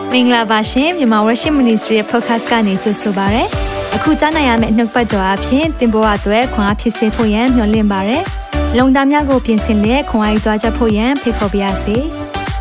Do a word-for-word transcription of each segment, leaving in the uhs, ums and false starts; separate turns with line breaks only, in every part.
မင်္ဂလာပါရှင်မြန်မာ Worship Ministry ရဲ့ podcast ကနေကြိုဆိုပါရစေ။အခုကြားနိုင်ရမယ့်နှုတ်ပတ်တော်အဖြစ်သင်ပေါ်အပ်ွယ်ခွန်အားဖြစ်စေဖို့ယံမျှဝင့်ပါရစေ။လုံတာများကိုပြင်ဆင်လက်ခွန်အားယူကြားချက်ဖို့ယံဖိတ်ခေါ်ပါရစေ။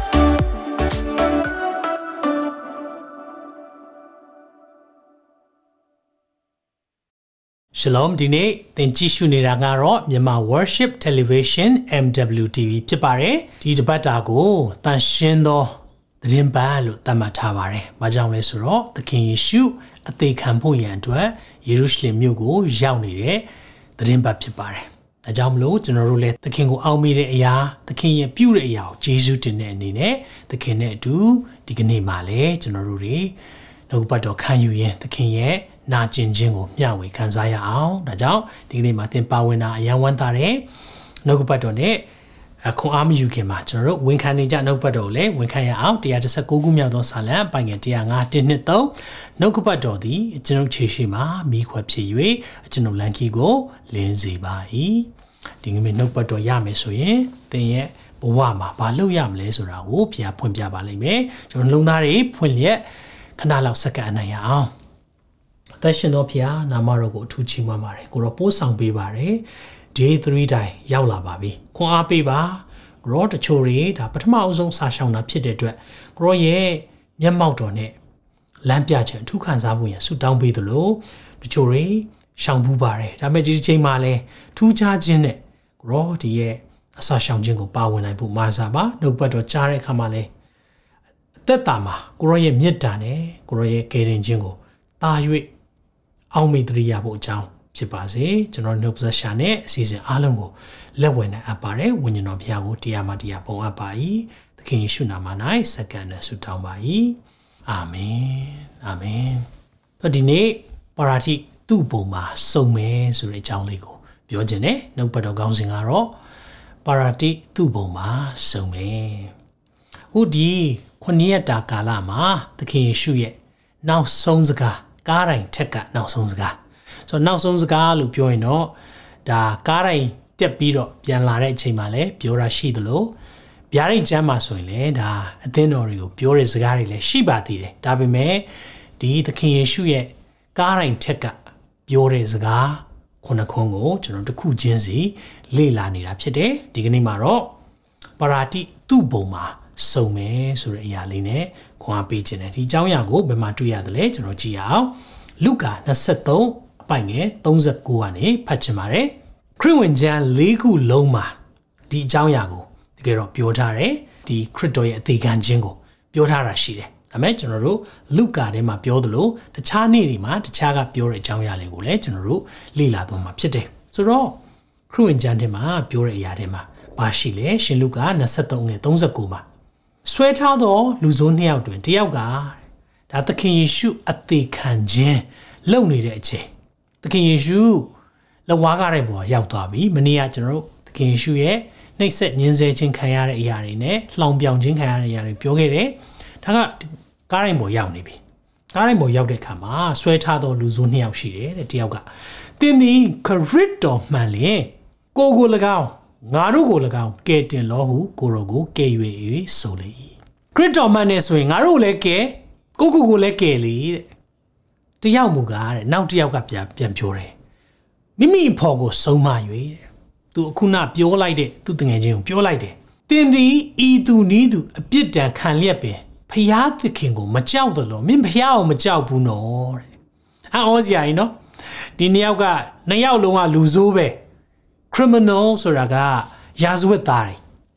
Shalom ဒီနေ့သင်ကြည့်ရှုနေတာကတော့မြန်မာ Worship Television เอ็ม ดับเบิลยู ที วี ဖြစ်ပါတယ်။ဒီတပတ်တာကိုတန်ရှင်းသောသတင်းပတ်လို့သတ်မှတ်ထားပါတယ်။ဘာကြောင့်လဲဆိုတော့သခင်ယေရှုအသေးခံဖို့ရန်အတွက်ယေရုရှလင်မြို့ကိုရောက်နေတဲ့သတင်းပတ်ဖြစ်ပါတယ်။ဒါကြောင့်မလို့ကျွန်တော်တို့လည်းသခင်ကိုအောက်မေ့တဲ့အရာသခင်ရဲ့ပြုတဲ့အရာကိုယေရှုတင်တဲ့အနေနဲ့သခင်နဲ့အတူဒီကနေ့မှလည်းကျွန်တော်တို့တွေနှုတ်ပတ်တော်ခံယူရင်သခင်ရဲ့နာကျင်ခြင်းကိုမျှဝေခံစားရအောင်ဒါကြောင့်ဒီကနေ့မှာသင်ပါဝင်တာအယံဝမ်းသာတယ်နှုတ်ပတ်တော်နဲ့ခွန်အားမယူခင်မှာကျွန်တော်တို့ဝန်ခံနေကြနှုတ်ပတ်တော်ကိုလည်းဝန်ခံရအောင်one thirty-nineခုမြောက်သောစာလံပိုင်ငယ်one oh five one two threeနှုတ်ပတ်တော်သည်ကျွန်တော်ခြေရှိမှာမိခွက်ဖြစ်၍ကျွန်တော်လန်ခီကိုလင်းစေပါ၏ဒီကနေ့နှုတ်ပတ်တော်ရမယ်ဆိုရင်သင်ရဲ့ဘဝမှာဘာလုပ်ရမလဲဆိုတာကိုဖျားဖွင့်ပြပါလိမ့်မယ်ကျွန်တော်လုံးသားတွေဖွင့်လျက်ခဏလောက်စက္ကန့်အနိုင်ရအောင်အသက်ရှင်သောဖျားနာမတော်ကိုအထူးချီးမွမ်းပါတယ်ကိုရောပို့ဆောင်ပေးပါတယ် day three တိုင်ရောက်လာပါပြီခွန်အားပေးပါကိုရောတချို့တွေဒါပထမအဆုံးစာရှောင်တာဖြစ်တဲ့အတွက်ကိုရောရဲ့မျက်မှောက်တော်နဲ့လမ်းပြခြင်းအထူးခံစားမှုရဆုတောင်းပေးသလိုတချို့တွေရှောင်ဘူးပါတယ်ဒါပေမဲ့ဒီတစ်ချိန်မှာလဲထူးခြားခြင်းနဲ့ကိုရောဒီရဲ့အစာရှောင်ခြင်းကိုပါဝင်နိုင်ဖို့မာစားပါနှုတ်ပတ်တော်ကြားတဲ့အခါမှာလဲအသက်တာမှာကိုရောရဲ့မေတ္တာနဲ့ကိုရောရဲ့ကယ်တင်ခြင်းကိုတာ၍အောင်မေတ္တရိယဖို့အကြောင်းဖြစ်ပါစေကျွန်တော်နှုတ်ဆက်ရှာနဲ့အစီအစဉ်အားလုံးကိုလက်ဝဲနိုင်အပ်ပါတယ်ဝိညာဉ်တော်ဘုရားကိုတရားမှတရားပုံအပ်ပါ၏သခင်ယေရှုနာမ၌စက္ကန့်နဲ့ဆုတောင်းပါ၏အာမင်အာမင်ဒီနေ့ပါရာတိသူ့ပုံမှာစုံမယ်ဆိုတဲ့အကြောင်းလေးကိုပြောခြင်းနဲ့နှုတ်ပတ်တော်ကောင်းစဉ်ကတော့ပါရာတိသူ့ပုံမှာစုံမယ်ဥဒီခုနှစ်ရက်တာကာလမှာသခင်ယေရှုရဲ့နောက်ဆုံးစကားကားတိုင်းထက်ကနောက်ဆုံးစကားဆိုတော့နောက်ဆုံးစကားလို့ပြောရင်တော့ဒါကားတိုင်းတက်ပြီးတော့ပြန်လာတဲ့အချိန်မှာလည်းပြောတာရှိသလိုဗျာဒိတ်ကျမ်းမှာဆိုရင်လည်းဒါအသင်းတော်တွေကိုပြောတဲ့စကားတွေလည်းရှိပါသေးတယ်ဒါပေမဲ့ဒီသခင်ယေရှုရဲ့ကားတိုင်းထက်ကပြောတဲ့စကားခုနှစ်ခွန်းကိုကျွန်တော်တစ်ခုချင်းစီလေ့လာနေတာဖြစ်တယ်ဒီကနေ့မှာတော့ပါရာတိသူ့ပုံမှာစုံမယ်ဆိုတဲ့အရာလေးနဲ့ခွန်အားပေးခြင်းနဲ့ဒီအကြောင်းအရာကိုဘယ်မှာတွေ့ရတယ်လဲကျွန်တော်ကြည့်ရအောင်လုကာtwenty-threeအပိုင်ငယ်thirty-nineကနေဖတ်ချင်ပါတယ်ခရစ်ဝင်ကျမ်း၄ခုလုံးမှာဒီအကြောင်းအရာကိုတကယ်တော့ပြောထားတယ်ဒီခရစ်တော်ရဲ့အသေးခံခြင်းကိုပြောထားတာရှိတယ်ဒါပေမဲ့ကျွန်တော်တို့လုကာထဲမှာပြောသလိုတခြားနေ့တွေမှာတခြားကပြောတဲ့အကြောင်းအရာတွေကိုလည်းကျွန်တော်တို့လေ့လာသွားမှာဖြစ်တယ်ဆိုတော့ခရစ်ဝင်ကျမ်းထဲမှာပြောတဲ့အရာတွေမှာဘာရှိလဲရှင်လုကာtwenty-threeငယ်thirty-nineမှာဆွဲထားသောလူဆိုးနှစ်ယောက်တွင်တစ်ယောက်ကဒါသခင်ယေရှုအသေးခံခြင်းလုပ်နေတဲ့အချိန်သခင်ယေရှုလက်ဝါးကားတဲ့ပေါ်ရောက်သွားပြီမနေ့ကကျွန်တော်တို့သခင်ယေရှုရဲ့နှိပ်စက်ညှင်းဆဲခြင်းခံရတဲ့အရာတွေနဲ့လှောင်ပြောင်ခြင်းခံရတဲ့အရာတွေပြောခဲ့တယ်ဒါကကားတိုင်းပေါ်ရောက်နေပြီကားတိုင်းပေါ်ရောက်တဲ့အခါမှာဆွဲထားသောလူဆိုးနှစ်ယောက်ရှိတယ်တဲ့တစ်ယောက်ကတင်းသည်ခရစ်တော်မှန်လျင်ကိုကို၎င်းငါတို့ကို၎င်းကဲတင်လောဟုကိုရောကိုကဲ၍၍ဆိုလေ၏ခရစ်တော်မှန်နေဆိုရင်ငါတို့လည်းကဲကိုကိုကိုလည်းကဲလေတဲ့တယောက်မူကားတဲ့နောက်တယောက်ကပြန်ပြန်ပြောတယ်မိမိအဖော်ကိုဆုံးမ၍တဲ့သူအခုနပြောလိုက်တဲ့သူတငယ်ချင်းကိုပြောလိုက်တယ်တင်သည်ဤသူနီးသူအပြစ်ဒဏ်ခံလျက်ပင်ဖျားသခင်ကိုမကြောက်သလိုမင်းဖျားအောင်မကြောက်ဘူးနော်တဲ့အံ့ဩစရာကြီးနော်ဒီနှစ်ယောက်ကနှစ်ယောက်လုံးကလူဆိုးပဲcriminal ဆိုတာကရာဇဝတ်သားတွေ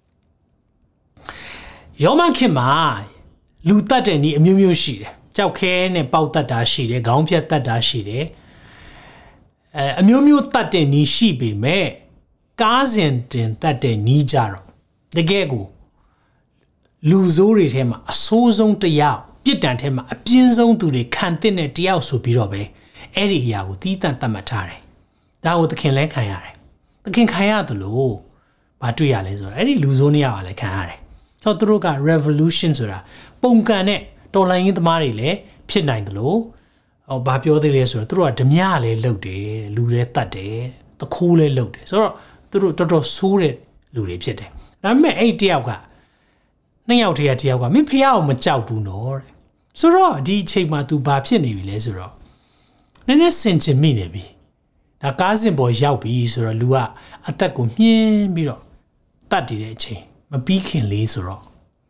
ယောမခင်မှာလူတတ်တဲ့ဤအမျိုးမျိုးရှိတယ်ကြောက်ခဲနဲ့ပေါက်တတ်တာရှိတယ်ခေါင်းဖြတ်တတ်တာရှိတယ်အဲအမျိုးမျိုးတတ်တဲ့ဤရှိပေမဲ့ကားစဉ်တင်တတ်တဲ့ဤကြတော့တကယ်ကိုလူဆိုးတွေထဲမှာအဆိုးဆုံးတရားပြစ်ဒဏ်ထဲမှာအပြင်းဆုံးသူတွေခံတဲ့တဲ့တရားဆိုပြီးတော့ပဲအဲ့ဒီအရာကိုတီးတန့်တတ်မှတ်ထားတယ်ဒါကိုသခင်လဲခံရတယ်သခင်ခံရတယ်လို့မတွေ့ရလဲဆိုတော့အဲ့ဒီလူဆိုးနေရပါလဲခံရတယ်ဆိုတော့သူတို့က revolution ဆိုတာပုံကန်နဲ့တော်လှန်ရေးသမားတွေလည်းဖြစ်နိုင်တယ်လို့ဟောဘာပြောသေးလဲဆိုတော့သူတို့ကဓမြလည်းလုပ်တယ်လူလည်းတတ်တယ်တခိုးလည်းလုပ်တယ်ဆိုတော့သူတို့တော်တော်ဆိုးတဲ့လူတွေဖြစ်တယ်ဒါပေမဲ့အဲ့တယောက်ကနှစ်ယောက်တည်းကတယောက်ကမင်းဖះအောင်မကြောက်ဘူးနော်ဆိုတော့ဒီအချိန်မှာ तू ဘာဖြစ်နေပြီလဲဆိုတော့နည်းနည်းစင်ချင်မိနေပြီဒါကားစင်ပေါ်ရောက်ပြီဆိုတော့လူကအသက်ကိုမြင်းပြီးတော့တတ်တည်တဲ့အချိန်မပြီးခင်လေးဆိုတော့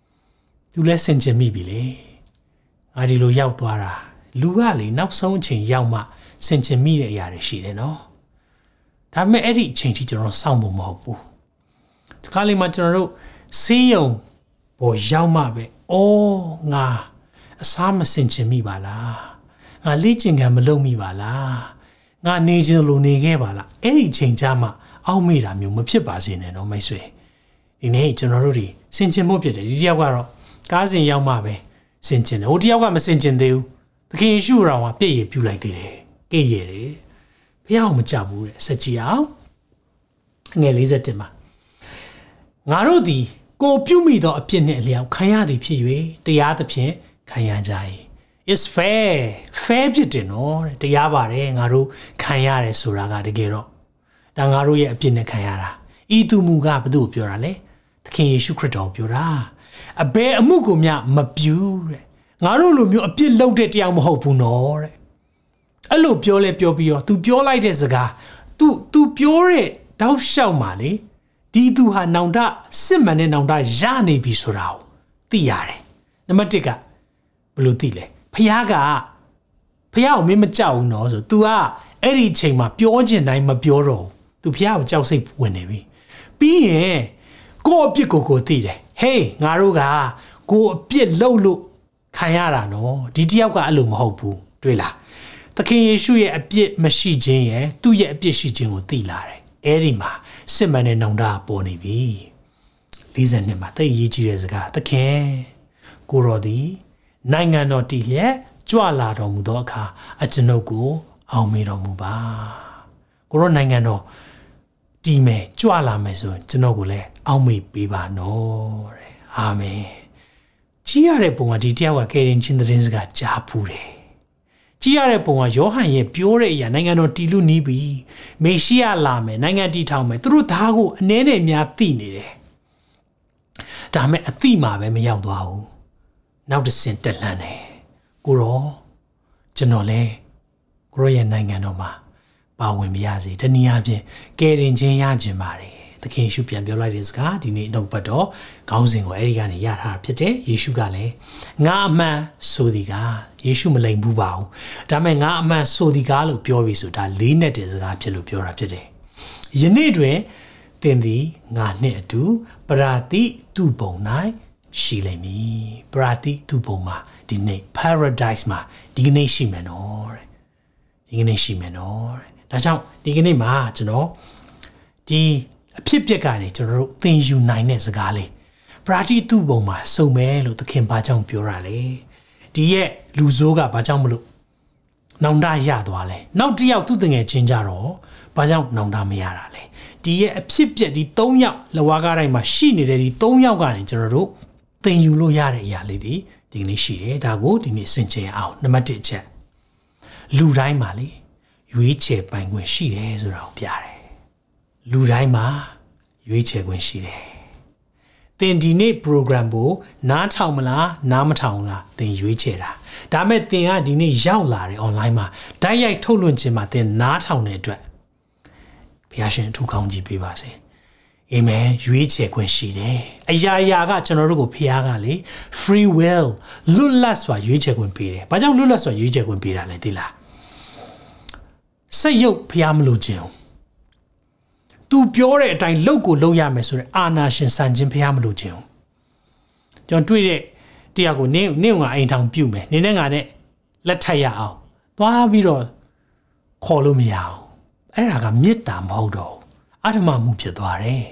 तू လည်းစင်ချင်မိပြီလေငါဒီလိုရောက်သွားတာလူကလေနောက်ဆုံးအချိန်ရောက်မှစင်ချင်မိတဲ့အရာတွေရှိတယ်နော်ဒါပေမဲ့အဲ့ဒီအချိန်ထိကျွန်တော်စောင့်ဖို့မဟုတ်ဘူးဒီခါလေးမှာကျွန်တော်တို့ဆေးရုံပေါ်ရောက်မှပဲအော်ငါအစားမစင်ချင်မိပါလားငါလေ့ကျင့်ခန်းမလုပ်မိပါလားငါနေချင်လို့နေခဲ့ပါလားအဲ့ဒီအချိန်ကြမှာအောက်မေ့တာမျိုးမဖြစ်ပါစေနဲ့နော်မိတ်ဆွေဒီနေ့ကျွန်တော်တို့တွေစင်ချင်ဖို့ဖြစ်တယ်ဒီတယောက်ကတော့ကားစဉ်ရောက်မှပဲစင်ချင်တယ်ဟိုတယောက်ကမစင်ချင်သေးဘူးသခင်ယေရှုတော်ကပြည့်ရပြူလိုက်သေးတယ်ကဲ့ရဲ့တယ်ဖះအောင်မကြဘူးတဲ့ဆက်ကြည့်အောင်ငယ်၄၁မှာငါတို့သည်ကိုပြုမိသောအပြစ်နှင့်အလျောက်ခံရသည်ဖြစ်၍တရားသဖြင့်ခံရကြ၏is fair fair ဖြစ်တယ်နော်တရားပါတယ်ငါတို့ခံရတယ်ဆိုတာကတကယ်တော့ဒါငါတို့ရဲ့အပြစ်နဲ့ခံရတာဤသူမူကဘု து ကိုပြောတာလေသခင်ယေရှုခရစ်တော်ကိုပြောတာအဘယ်အမှုကိုမျှမပြုတဲ့ငါတို့လိုမျိုးအပြစ်လုပ်တဲ့တရားမဟုတ်ဘူးနော်တဲ့အဲ့လိုပြောလဲပြောပြီးတော့ तू ပြောလိုက်တဲ့စကား तू तू ပြောတဲ့တောက်လျှောက်မှာလေဒီသူဟာနောင်တစစ်မှန်တဲ့နောင်တရနေပြီဆိုတာကိုသိရတယ်နံပါတ်၁ကဘယ်လိုသိလဲဖះကဖះကိုမင်းမကြောက်ဘူးနော်ဆို तू ကအဲ့ဒီအချိန်မှာပြောချင်တိုင်းမပြောတော့ဘူး तू ဖះကိုကြောက်စိတ်ဝင်နေပြီပြီးရင်ကိုယ့်အပြစ်ကိုကိုသိတယ်ဟေးငါတို့ကကိုယ့်အပြစ်လုပ်လို့ခံရတာနော်ဒီတယောက်ကအဲ့လိုမဟုတ်ဘူးတွေ့လားသခင်ယေရှုရဲ့အပြစ်မရှိခြင်းရဲ့သူ့ရဲ့အပြစ်ရှိခြင်းကိုသိလာတယ်အဲ့ဒီမှာစစ်မှန်တဲ့နှုံတာပေါ်နေပြီ၄၂မှာတိတ်ရေးကြည့်တဲ့စကားသခင်ကိုတော်သည်နိုင်ငံတော်တည်လျက်ကြွလာတော်မူသောအခါအကျွန်ုပ်ကိုအောင်မေတော်မူပါကိုတော်နိုင်ငံတော်တည်မယ်ကြွလာမယ်ဆိုရင်ကျွန်တော်ကိုလည်းအောင်မေပေးပါနော်တဲ့အာမင်ကြည့်ရတဲ့ပုံကဒီတယောက်ကကယ်တင်ခြင်းသတင်းစကားကြားဖူးတယ်ကြည့်ရတဲ့ပုံကယောဟန်ရဲ့ပြောတဲ့အရာနိုင်ငံတော်တည်လို့နီးပြီမေရှိယလာမယ်နိုင်ငံတည်ထောင်မယ်သူတို့သားကိုအနည်းနဲ့အများသိနေတယ်ဒါမဲ့အသိမှာပဲမရောက်သွားဘူးနောက်တစ်ဆင့်တက်လှမ်းတယ်ကိုရောကျွန်တော်လဲကိုရောရဲ့နိုင်ငံတော်မှာပါဝင်မရစေတနည်းအားဖြင့်ကယ်တင်ခြင်းရခြင်းပါတယ်သခင်ယေရှုပြန်ပြောလိုက်တဲ့စကားဒီနေ့နှုတ်ပတ်တော့ခေါင်းစဉ်ကိုအဲဒီကနေရထားတာဖြစ်တယ်ယေရှုကလည်းငါအမှန်ဆိုသည်ကယေရှုမလိမ်ဘူးပါဘူးဒါပေမဲ့ငါအမှန်ဆိုသည်ကားလို့ပြောပြီးဆိုဒါလေးနဲ့တဲ့စကားဖြစ်လို့ပြောတာဖြစ်တယ်ယနေ့တွင်သင်သည်ငါနှင့်အတူပရာတိသူပုံ၌ရှိလိမ့်မည်ပရာတိသူပုံမှာဒီနေ့ paradise မှာဒီကနေ့ရှိမယ်နော်တဲ့ဒီကနေ့ရှိမယ်နော်တဲ့ဒါကြောင့်ဒီကနေ့မှာကျွန်တော်ဒီအဖြစ်ပြက်ကနေကျွန်တော်တို့သင်ယူနိုင်တဲ့စကားလေးပရာတိသူပုံမှာစုံမယ်လို့သခင်ဘာကြောင့်ပြောတာလဲဒီရဲ့လူဆိုးကဘာကြောင့်မလို့နောင်တရသွားလဲနောက်တစ်ယောက်သူ့တငယ်ချင်းကြတော့ဘာကြောင့်နောင်တမရတာလဲဒီရဲ့အဖြစ်ပြက်ဒီ၃ယောက်လဝါကားတိုင်းမှာရှိနေတဲ့ဒီ၃ယောက်ကနေကျွန်တော်တို့သင်ယူလို့ရတဲ့အရာလေးတွေဒီနေ့ရှိတယ်ဒါကိုဒီနေ့ဆင်ခြင်အောင်နံပါတ်၁ချက်လူတိုင်းမှာလေရွေးချယ်ပိုင်ခွင့်ရှိတယ်ဆိုတာကိုပြတယ်လူတိုင်းမှာရွေးချယ်ခွင့်ရှိတယ်သင်ဒီနေ့ program ကိုနားထောင်မလားနားမထောင်လားသင်ရွေးချယ်တာဒါမဲ့သင်ကဒီနေ့ရောက်လာတယ် online မှာဓာတ်ရိုက်ထုတ်လွှင့်ခြင်းမှာသင်နားထောင်တဲ့အတွက်ဘုရားရှင်အထူးကောင်းကြီးပေးပါစေအာမင်ရွေးချယ်ခွင့်ရှိတယ်အရာရာကကျွန်တော်တို့ကိုဘုရားကလေ free will လွတ်လပ်စွာရွေးချယ်ခွင့်ပေးတယ်ဘာကြောင့်လွတ်လပ်စွာရွေးချယ်ခွင့်ပေးတာလဲသိလားစိတ်ရုပ်ဘုရားမလို့ခြင်းသူပြောတဲ့အတိုင်းလုပ်ကိုလုပ်ရမယ်ဆိုရင်အာနာရှင်စံခြင်းဘုရားမလို့ခြင်းကျွန်တော်တွေ့တဲ့တရားကိုနင်းနင်းကအိမ်ထောင်ပြုတ်မယ်နင်းနဲ့ငါနဲ့လက်ထပ်ရအောင်သွားပြီးတော့ခေါ်လို့မရအောင်အဲ့ဒါကမေတ္တာမဟုတ်တော့အဓမ္မမှုဖြစ်သွားတယ်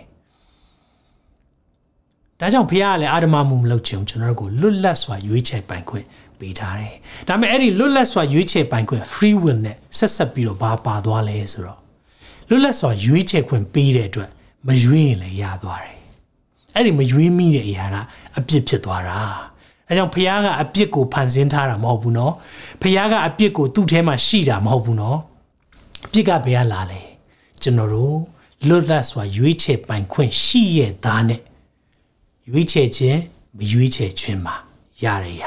ဒါကြောင့်ဘုရားကလည်းအဓမ္မမှုမလုပ်ခြင်းကျွန်တော်တို့ကိုလွတ်လပ်စွာရွေးချယ်ပိုင်ခွင့်ပေးထားတယ်ဒါပေမဲ့အဲ့ဒီလွတ်လပ်စွာရွေးချယ်ပိုင်ခွင့် free will နဲ့ဆက်ဆက်ပြီးတော့ဘာပါသွားလဲဆိုတော့လွတ်လပ်စွာရွေးချယ်ခွင့်ပေးတဲ့အတွက်မရွေးရင်လည်းရသွားတယ်အဲ့ဒီမရွေးမိတဲ့အရာကအပြစ်ဖြစ်သွားတာဒါကြောင့်ဘုရားကအပြစ်ကိုဖန်ဆင်းထားတာမဟုတ်ဘူးနော်ဘုရားကအပြစ်ကိုသူ့ထဲမှာရှိတာမဟုတ်ဘူးနော်အပြစ်ကဘယ်ကလာလဲကျွန်တော်တို့လွတ်လပ်စွာရွေးချယ်ပိုင်ခွင့်ရှိရဲ့သားနဲ့ရွေးချယ်ခြင်းမရွေးချယ်ခြင်းမှာရရရ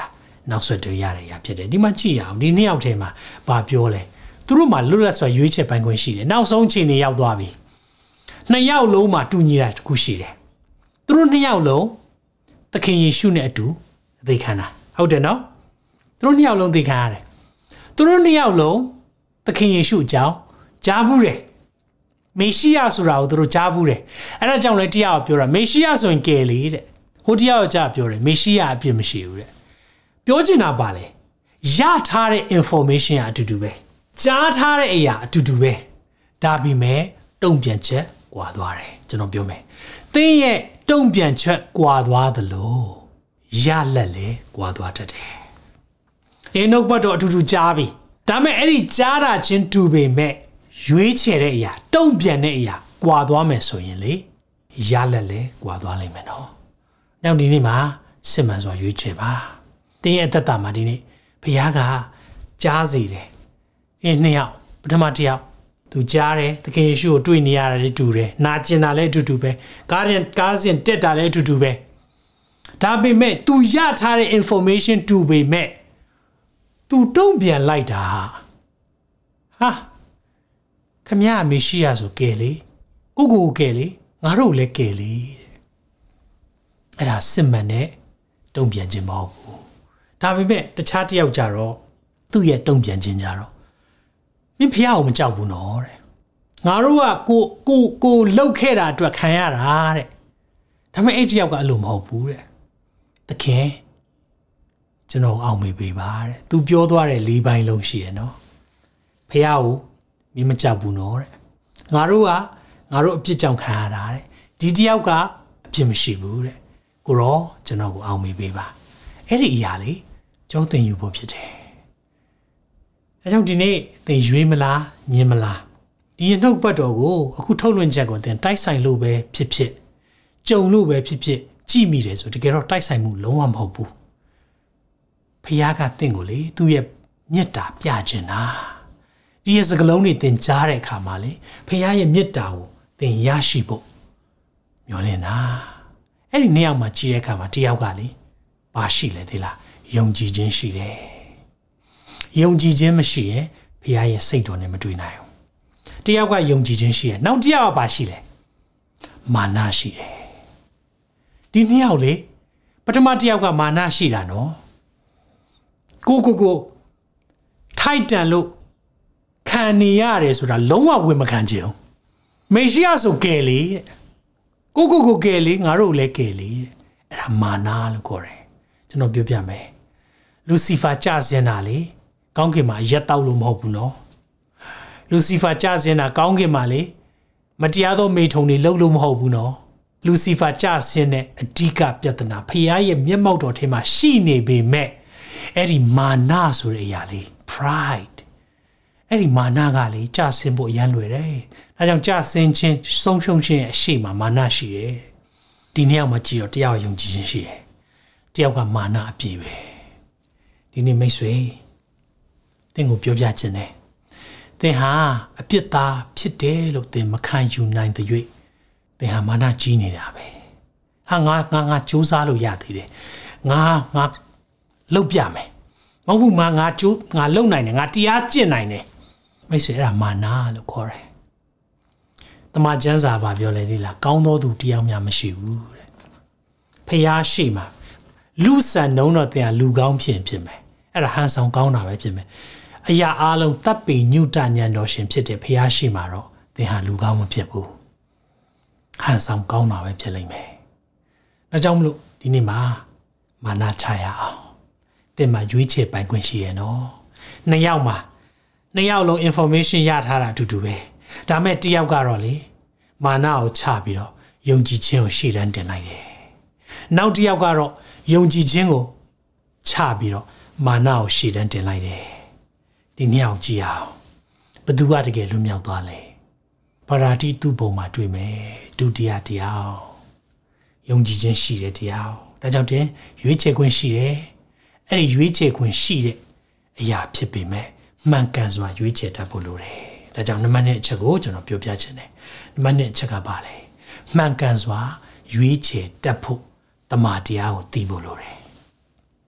နောက်ဆက်တွဲရတဲ့အရာဖြစ်တယ်ဒီမှာကြည့်ရအောင်ဒီနှစ်ယောက်ထဲမှာဘာပြောလဲသူတို့မှာလွတ်လပ်စွာရွေးချယ်ပိုင်ခွင့်ရှိတယ်နောက်ဆုံးချိန်နေရောက်သွားပြီနှစ်ယောက်လုံးမှာတူညီတာတခုရှိတယ်သူတို့နှစ်ယောက်လုံးသခင်ယေရှုနဲ့အတူအသေးခံတာဟုတ်တယ်နော်သူတို့နှစ်ယောက်လုံးသိခံရတယ်သူတို့နှစ်ယောက်လုံးသခင်ယေရှုအကြောင်းကြားဘူးတယ်မေရှိယဆိုတာကိုသူတို့ကြားဘူးတယ်အဲ့ဒါကြောင့်လဲတရားကိုပြောတာမေရှိယဆိုရင်ကယ်လေတဲ့ဟိုတရားကိုကြားပြောတယ်မေရှိယအပြစ်မရှိဘူးတဲ့ပြောချင်တာပါလေရထားတဲ့ information အတူတူပဲကြားထားတဲ့အရာအတူတူပဲဒါပေမဲ့တုံ့ပြန်ချက်ကွာသွားတယ်ကျွန်တော်ပြောမယ်သင်ရဲ့တုံ့ပြန်ချက်ကွာသွားသလိုရလက်လေကွာသွားတတ်တယ်ဒီနှုတ်ဘတ်တော့အတူတူကြားပြီဒါပေမဲ့အဲ့ဒီကြားတာချင်းတူပေမဲ့ရွေးချယ်တဲ့အရာတုံ့ပြန်တဲ့အရာကွာသွားမယ်ဆိုရင်လေရလက်လေကွာသွားလိမ့်မယ်နော်။နောက်ဒီနေ့မှာစစ်မှန်စွာရွေးချယ်ပါ။တင်းရဲ့အသက်တာမှာဒီနေ့ဘုရားကကြားစေတယ်။ဒီနှစ်ယောက်ပထမတစ်ယောက်သူကြားတယ်သခင်ယေရှုကိုတွေ့နေရတယ်တူတယ်။နာကျင်တာလည်းအတူတူပဲ။ကားရင်ကားစဉ်တက်တာလည်းအတူတူပဲ။ဒါပေမဲ့သူရထားတဲ့ information တူပေမဲ့သူတုံ့ပြန်လိုက်တာဟာခမရမေရှိယဆိုကဲလေကိုကိုကဲလေငါတို့လည်းကဲလေအဲ့ဒါစစ်မှန်တဲ့တုံ့ပြန်ခြင်းမဟုတ်ဘူးဒါပေမဲ့တခြားတစ်ယောက်ကြတော့သူ့ရဲ့တုံ့ပြန်ခြင်းကြတော့မင်းဖះကိုမကြောက်ဘူးနော်တဲ့ငါတို့ကကိုကိုကိုလှုပ်ခဲ့တာအတွက်ခံရတာတဲ့ဒါပေမဲ့အဲ့တစ်ယောက်ကအဲ့လိုမဟုတ်ဘူးတဲ့သခင်ကျွန်တော်အောင်မေးပေးပါတဲ့သူပြောသွားတဲ့လေးပိုင်းလုံးရှိတယ်နော်ဖះကိုမင်းမကြောက်ဘူးနော်တဲ့ငါတို့ကငါတို့အပြစ်ကြောင့်ခံရတာတဲ့ဒီတယောက်ကအပြစ်မရှိဘူးတဲ့ကိုရောကျွန်တော်ကိုအောင်မေးပေးပါအဲ့ဒီအရာလေးကျွန်တော်သင်ယူဖို့ဖြစ်တယ်ဒါကြောင့်ဒီနေ့သင်ရွေးမလားညင်မလားဒီနှုတ်ပတ်တော်ကိုအခုထုတ်လွှင့်ချက်ကိုသင်တိုက်ဆိုင်လို့ပဲဖြစ်ဖြစ်ကြုံလို့ပဲဖြစ်ဖြစ်ကြည့်မိတယ်ဆိုတကယ်တော့တိုက်ဆိုင်မှုလုံးဝမဟုတ်ဘူးဖခင်ကသင်ကိုလေသူ့ရဲ့မေတ္တာပြခြင်းတာဒီရဲ့စကလုံးတွေသင်ကြားတဲ့အခါမှာလေဖခင်ရဲ့မေတ္တာကိုသင်ရရှိဖို့မျှော်လင့်တာအဲ့ဒီနေရာမှာကြည့်တဲ့အခါမှာတယောက်ကလေဘာရှိလဲသိလားယုံကြည်ခြင်းရှိတယ်ယုံကြည်ခြင်းမရှိရင်ဖခင်ရဲ့စိတ်တော်နဲ့မတွေ့နိုင်ဘူးတယောက်ကယုံကြည်ခြင်းရှိတယ်နောက်တယောက်ကဘာရှိလဲမာနရှိတယ်ဒီနှစ်ယောက်လေပထမတယောက်ကမာနရှိတာနော်ကိုကိုကိုထိုက်တန်လို့ခံနေရတယ်ဆိုတာလုံးဝဝင်မခံချင်ဘူးမေရှိယဆိုကယ်လေကိုကိုကိုကယ်လေငါတို့လည်းကယ်လေအဲ့ဒါမာနလို့ခေါ်တယ်ကျွန်တော်ပြောပြမယ်လူစီဖာကြစင်တာလေကောင်းကင်မှာရက်တောက်လို့မဟုတ်ဘူးနော်လူစီဖာကြစင်တာကောင်းကင်မှာလေမတရားသောမိထုံတွေလှုပ်လို့မဟုတ်ဘူးနော်လူစီဖာကြစင်တဲ့အဓိကပြဿနာဖခင်ရဲ့မျက်မှောက်တော်ထဲမှာရှိနေပေမဲ့အဲ့ဒီမာနဆိုတဲ့အရာလေး pride အဲ့ဒီမာနကလေကြဆင်းဖို့အရန်လွယ်တယ်။ဒါကြောင့်ကြဆင်းခြင်းဆုံးရှုံးခြင်းရဲ့အရှိမှာမာနရှိတယ်။ဒီနေ့အောင်မှကြည့်တော့တရားယုံကြည်ခြင်းရှိတယ်။တယောက်ကမာနအပြည့်ပဲ။ဒီနေ့မိတ်ဆွေသင်ကိုပြောပြခြင်းနဲ့သင်ဟာအပြစ်သားဖြစ်တယ်လို့သင်မခံယူနိုင်တဲ့၍သင်ဟာမာနကြီးနေတာပဲ။ဟာငါငါငါကြိုးစားလို့ရသေးတယ်။ငါငါလှုပ်ပြမယ်မဟုတ်ဘူးငါငါကျိုးငါလုံနိုင်တယ်ငါတရားကျင့်နိုင်တယ်မိတ်ဆွေအဲ့ဒါမာနလို့ခေါ်တယ်တမန်ကျမ်းစာဘာပြောလဲဒီလားကောင်းသောသူတရားများမရှိဘူးတဲ့ဖျားရှိမှာလူဆန်နှုံးတော့တင်လူကောင်းဖြစ်ဖြစ်မယ်အဲ့ဒါဟန်ဆောင်ကောင်းတာပဲဖြစ်မယ်အရာအလုံးတပ်ပေညုတညံတော်ရှင်ဖြစ်တဲ့ဖျားရှိမှာတော့သင်ဟာလူကောင်းမဖြစ်ဘူးဟန်ဆောင်ကောင်းတာပဲဖြစ်လိမ့်မယ်ဒါကြောင့်မလို့ဒီနေ့မှာမာနချရအောင်တင်မှာရွေးချယ်ပိုင်ခွင့်ရှိရနော်နှစ်ယောက်မှာနှစ်ယောက်လုံး information ရထားတာအတူတူပဲဒါမဲ့တစ်ယောက်ကတော့လေမာနကိုချပြီးတော့ယုံကြည်ခြင်းကိုရှေ့တန်းတင်လိုက်တယ်နောက်တစ်ယောက်ကတော့ယုံကြည်ခြင်းကိုချပြီးတော့မာနကိုရှေ့တန်းတင်လိုက်တယ်ဒီနှစ်ယောက်ကြည့်အောင်ဘသူကတကယ်လွတ်မြောက်သွားလဲပရာတိသူ့ဘုံမှာတွေ့မယ်ဒုတိယတရားယုံကြည်ခြင်းရှိတဲ့တရားဒါကြောင့်တင်ရွေးချယ်ခွင့်ရှိတယ်အဲ့ဒီရွေးချယ်ခွင့်ရှိတဲ့အရာဖြစ်ပေမဲ့မှန်ကန်စွာရွေးချယ်တတ်ဖို့လိုတယ်ဒါကြောင့်နံပါတ်一အချက်ကိုကျွန်တော်ပြောပြချင်တယ်နံပါတ်二အချက်ကပါလေမှန်ကန်စွာရွေးချယ်တတ်ဖို့တမန်တရားကိုသိဖို့လိုတယ်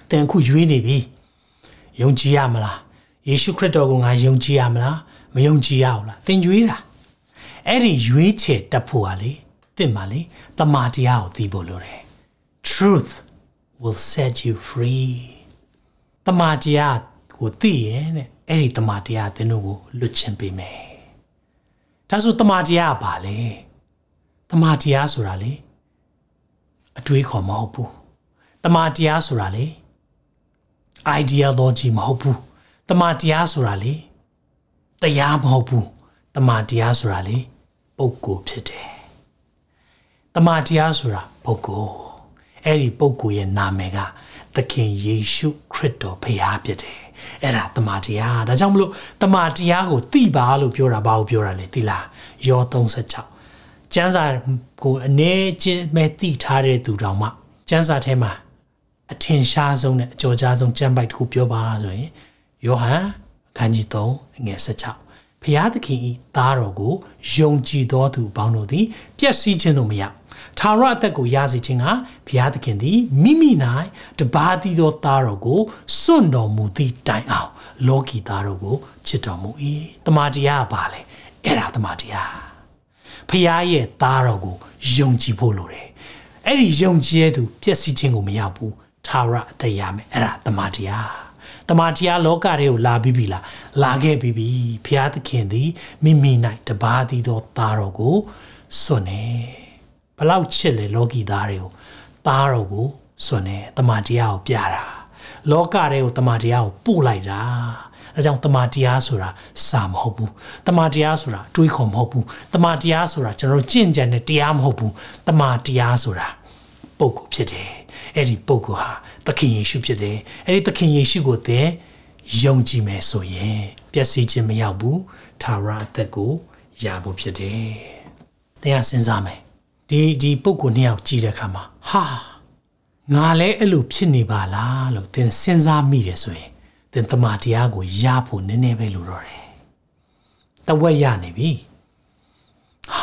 သင်အခုရွေးနေပြီယုံကြည်ရမလားယေရှုခရစ်တော်ကိုငါယုံကြည်ရမလားမယုံကြည်ရဘူးလားသင်ရွေးတာအဲ့ဒီရွေးချယ်တတ်ဖို့ဟာလေသင်ပါလေတမန်တရားကိုသိဖို့လိုတယ် truth will set you free တမန်တရားကိုသိရင်တဲ့အဲ့ဒီတမန်တရားသင်တို့ကိုလွတ်ချင်ပေးမယ်ဒါဆိုတမန်တရားကဘာလဲတမန်တရားဆိုတာလေအတွေးခေါ်မဟုတ်ဘူးတမန်တရားဆိုတာလေ ideology မဟုတ်ဘူးတမန်တရားဆိုတာလေတရားမဟုတ်ဘူးတမန်တရားဆိုတာလေပုဂ္ဂိုလ်ဖြစ်တယ်တမန်တရားဆိုတာပုဂ္ဂိုလ်အဲ့ဒီပုဂ္ဂိုလ်ရဲ့နာမည်ကသခင်ယေရှုခရစ်တော်ဖခင်ဖြစ်တယ်အဲ့ဒါတမန်တရားဒါကြောင့်မလို့တမန်တရားကိုသိပါလို့ပြောတာဘာကိုပြောတာလဲသိလားယောသုံး၆ကျမ်းစာကိုအနေချင်းမဲ့သိထားတဲ့သူတောင်မှကျမ်းစာထဲမှာအထင်ရှားဆုံးနဲ့အကျော်ကြားဆုံးကျမ်းပိုက်တစ်ခုပြောပါဆိုရင်ယောဟန်အခန်းကြီးသုံးအငယ်၁၆ဖခင်သခင်ဤသားတော်ကိုယုံကြည်တော်သူပေါင်းတို့သည်ပျက်စီးခြင်းတို့မရထာဝရအသက်ကိုရစေခြင်းကဘုရားသခင်သည်မိမိ၌တပါးသီးသောသားတော်ကိုစွန့်တော်မူသည့်တိုင်အောင်လောကီသားတော်ကိုချစ်တော်မူ၏တမန်တရားကပါလေအဲ့ဒါတမန်တရားဘုရားရဲ့သားတော်ကိုယုံကြည်ဖို့လိုတယ်အဲ့ဒီယုံကြည်တဲ့သူပျက်စီးခြင်းကိုမရဘူးထာဝရအသက်ရမယ်အဲ့ဒါတမန်တရားတမန်တရားလောကတွေကိုလာပြီးပြီလားလာခဲ့ပြီးပြီဘုရားသခင်သည်မိမိ၌တပါးသီးသောသားတော်ကိုစွန့်နေဘလောက်ချစ်လေလောကီသားတွေကိုသားတော်ကိုစွန့်နေတမန်တရားကိုပြတာလောကတွေကိုတမန်တရားကိုပို့လိုက်တာဒါကြောင့်တမန်တရားဆိုတာစာမဟုတ်ဘူးတမန်တရားဆိုတာတွေးခေါ်မဟုတ်ဘူးတမန်တရားဆိုတာကျွန်တော်ကျင့်ကြံတဲ့တရားမဟုတ်ဘူးတမန်တရားဆိုတာပုဂ္ဂိုလ်ဖြစ်တယ်အဲ့ဒီပုဂ္ဂိုလ်ဟာသခင်ယေရှုဖြစ်တယ်အဲ့ဒီသခင်ယေရှုကိုသင်ယုံကြည်မယ်ဆိုရင်ပျက်စီးခြင်းမရောက်ဘူးထာဝရအသက်ကိုရဖို့ဖြစ်တယ်သင်ကစဉ်းစားမယ်ဒီဒီပုဂ္ဂိုလ်နှစ်ယောက်ကြည့်တဲ့အခါမှာဟာငါလည်းအဲ့လိုဖြစ်နေပါလားလို့သင်စဉ်းစားမိတယ်ဆိုရင်သင်တမန်တရားကိုရဖို့နည်းနည်းပဲလိုတော့တယ်တဝက်ရနေပြီဟာ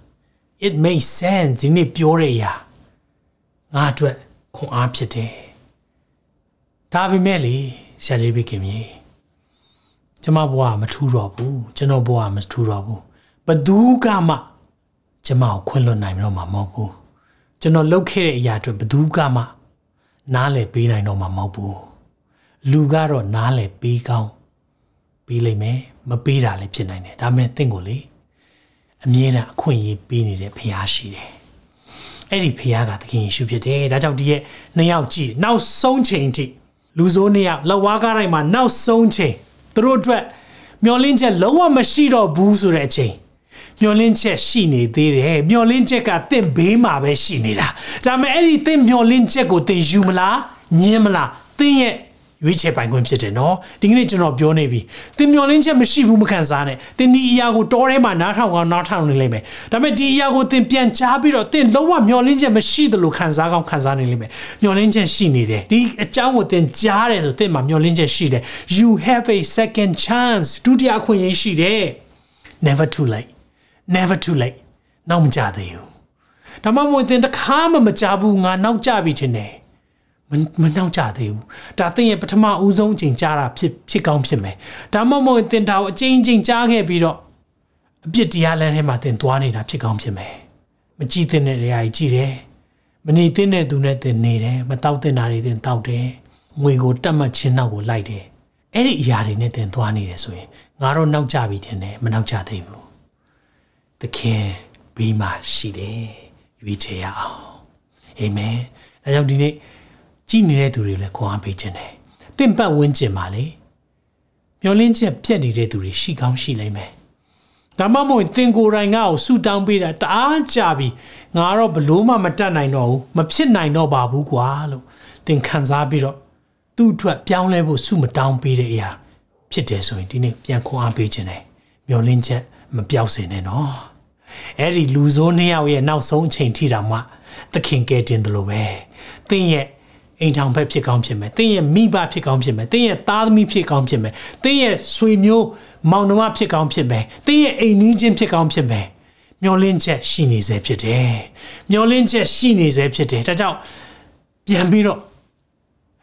it makes sense ဒီနေ့ပြောရရငါအတွက်ခွန်အားဖြစ်တယ်ဒါပေမဲ့လေဆရာလေးဘခင်ကြီးကျွန်မဘဝမထူးတော့ဘူးကျွန်တော်ဘဝမထူးတော့ဘူးဘသူကမှကျွန်မကိုခွင့်လွှတ်နိုင်တော့မှာမဟုတ်ဘူးကျွန်တော်လုပ်ခဲ့တဲ့အရာတွေဘသူကမှနားလည်ပေးနိုင်တော့မှာမဟုတ်ဘူးလူကတော့နားလည်ပေးကောင်းပေးလိမ့်မယ်မပေးတာလည်းဖြစ်နိုင်တယ်ဒါပေမဲ့တင့်ကိုလေအမြဲတမ်းအခွင့်အရေးပေးနေတဲ့ဖခင်ရှိတယ်အဲ့ဒီဖခင်ကသခင်ယေရှုဖြစ်တယ်ဒါကြောင့်ဒီရဲ့နှစ်ယောက်ကြည့်နောက်ဆုံးချိန်ထိလူဆိုးနှစ်ယောက်လက်ဝါးကားတိုင်းမှာနောက်ဆုံးချိန်သူတို့အတွက်မျောလင်းချက်လုံးဝမရှိတော့ဘူးဆိုတဲ့အချိန်မျောလင်းချက်ရှိနေသေးတယ်မျောလင်းချက်ကသင်ဘေးမှာပဲရှိနေတာဒါပေမဲ့အဲ့ဒီသင်မျောလင်းချက်ကိုသင်ယူမလားညင်းမလားသင်ရဲ့ရွေးချယ်ပိုင်ခွင့်ဖြစ်တယ်နော်ဒီကနေ့ကျွန်တော်ပြောနေပြီသင်မျောလင်းချက်မရှိဘူးမခံစားနဲ့သင်ဒီအရာကိုတောထဲမှာနားထောင်ကောင်းနားထောင်နေလိမ့်မယ်ဒါပေမဲ့ဒီအရာကိုသင်ပြန်ချပြီးတော့သင်လုံးဝမျောလင်းချက်မရှိသလိုခံစားကောင်းခံစားနေလိမ့်မယ်မျောလင်းချက်ရှိနေတယ်ဒီအကြောင်းကိုသင်ကြားတယ်ဆိုသင်မှာမျောလင်းချက်ရှိတယ် you have a second chance ဒုတိယအခွင့်အရေးရှိတယ် never too late never too late နောက်မကြသေးဘူးဒါမှမဟုတ်သင်တစ်ခါမှမကြဘူးငါနောက်ကြပြီထင်တယ်မမနောက်ကြသေးဘူးဒါသင်ရဲ့ပထမဦးဆုံးအချိန်ကြားတာဖြစ်ဖြစ်ကောင်းဖြစ်မယ်ဒါမှမဟုတ်သင်ဒါကိုအချိန်ချင်းကြားခဲ့ပြီးတော့အပြစ်တရားလမ်းထဲမှာသင်သွားနေတာဖြစ်ကောင်းဖြစ်မယ်မကြည့်သင့်တဲ့နေရာကြီးကြည့်တယ်မနေသင့်တဲ့သူနဲ့သင်နေတယ်မတောက်သင့်တာတွေသင်တောက်တယ်ငွေကိုတတ်မှတ်ခြင်းနောက်ကိုလိုက်တယ်အဲ့ဒီအရာတွေနဲ့သင်သွားနေတယ်ဆိုရင်ငါတော့နောက်ကြပြီထင်တယ်မနောက်ကြသေးဘူးသခင်ဘေးမှာရှိတယ်ရွေးချယ်ရအောင်အာမင်ဒါကြောင့်ဒီနေ့ကြည်နေတဲ့သူတွေလည်းခွန်အားပေးခြင်းတယ်တင့်ပတ်ဝန်းကျင်မှာလေမျောလင်းချက်ပြက်နေတဲ့သူတွေရှိကောင်းရှိလိမ့်မယ်ဒါမှမဟုတ်သင်ကိုယ်တိုင်ငါ့ကိုဆူတောင်းပေးတာတအားကြပြီငါတော့ဘလို့မှမတတ်နိုင်တော့ဘူးမဖြစ်နိုင်တော့ပါဘူးကွာလို့သင်ခံစားပြီးတော့သူ့အတွက်ပြောင်းလဲဖို့ဆူမတောင်းပေးတဲ့အရာဖြစ်တယ်ဆိုရင်ဒီနေ့ပြန်ခွန်အားပေးခြင်းတယ်မျောလင်းချက်မပြောက်စေနဲ့နော်အဲ့ဒီလူဆိုးနှစ်ယောက်ရဲ့နောက်ဆုံးအချိန်ထိတောင်မှသခင်ကဲတင်တယ်လို့ပဲသင်ရဲ့အိမ်ထောင်ဘက်ဖြစ်ကောင်းဖြစ်မယ်သင်ရဲ့မိဘဖြစ်ကောင်းဖြစ်မယ်သင်ရဲ့သားသမီးဖြစ်ကောင်းဖြစ်မယ်သင်ရဲ့ဆွေမျိုးမောင်နှမဖြစ်ကောင်းဖြစ်မယ်သင်ရဲ့အိမ်နီးချင်းဖြစ်ကောင်းဖြစ်မယ်မျောလင်းချက်ရှိနေစေဖြစ်တယ်မျောလင်းချက်ရှိနေစေဖြစ်တယ်ဒါကြောင့်ပြန်ပြီးတော့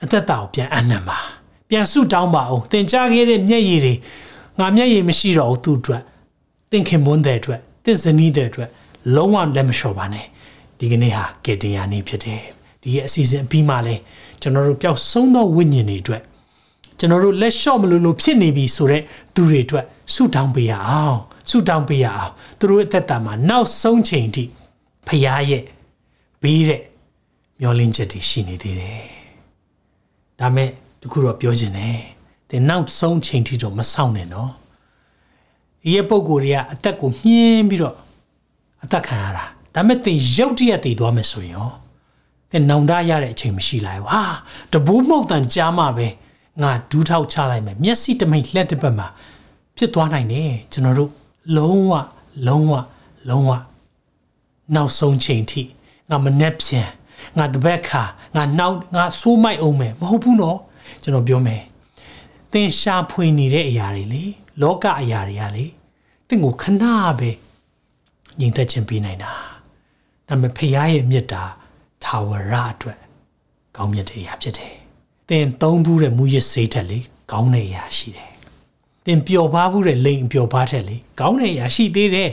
အသက်တာကိုပြန်အနံ့ပါပြန်ဆုတောင်းပါအောင်သင်ကြားခဲ့တဲ့မျက်ရည်တွေငါမျက်ရည်မရှိတော့ဘူးသူ့အတွက်သင်ခင်မွန်းတဲ့အတွက်သင်ဇနီးတဲ့အတွက်လုံးဝလက်မလျှော့ပါနဲ့ဒီကနေ့ဟာကယ်တင်ရာနေ့ဖြစ်တယ်ဒီရဲ့အစီအစဉ်အပြီးမှလဲကျွန်တော်တို့ပျောက်ဆုံးသောဝိညာဉ်တွေအတွက်ကျွန်တော်တို့လက်လျှော့မလို့လို့ဖြစ်နေပြီဆိုတဲ့သူတွေအတွက်ဆုတောင်းပေးရအောင်ဆုတောင်းပေးရအောင်သူတို့အသက်တာမှာနောက်ဆုံးချိန်ထိဖခင်ရဲ့ပေးတဲ့မျှော်လင့်ချက်တွေရှိနေသေးတယ်ဒါမဲ့တခုတော့ပြောချင်တယ်သင်နောက်ဆုံးချိန်ထိတော့မဆောင်နဲ့နော်ဒီရဲ့ပုံကိုယ်တွေကအသက်ကိုမြင်းပြီးတော့အသက်ခံရတာဒါမဲ့သင်ရုတ်တရက်တည်သွားမယ်ဆိုရင်ရောသင်နောင်တရတဲ့အချိန်မရှိလိုက်ဘူးဟာတဘိုးမုတ်တန်ကြားမှပဲငါဒူးထောက်ချလိုက်မယ်မျက်စိတမိတ်လက်တစ်ပတ်မှာဖြစ်သွားနိုင်တယ်ကျွန်တော်တို့လုံးဝလုံးဝလုံးဝနောက်ဆုံးချိန်ထိငါမနှက်ပြန်ငါတပတ်ခါငါနောက်ငါဆိုးမိုက်အောင်မယ်မဟုတ်ဘူးနော်ကျွန်တော်ပြောမယ်သင်ရှာဖွေနေတဲ့အရာတွေလေလောကအရာတွေကလေသင်ကိုခဏပဲငြိမ်သက်ခြင်းပေးနိုင်တာဒါပေမဲ့ဖခင်ရဲ့မြတ်တာထာဝရအတွက်ကောင်းမြတ်တဲ့အရာဖြစ်တယ်သင်သုံးဘူးတဲ့မူရစ်စိတ်ထက်လေကောင်းတဲ့အရာရှိတယ်သင်ပျော်ပါဘူးတဲ့လိမ်ပျော်ပါထက်လေကောင်းတဲ့အရာရှိသေးတယ်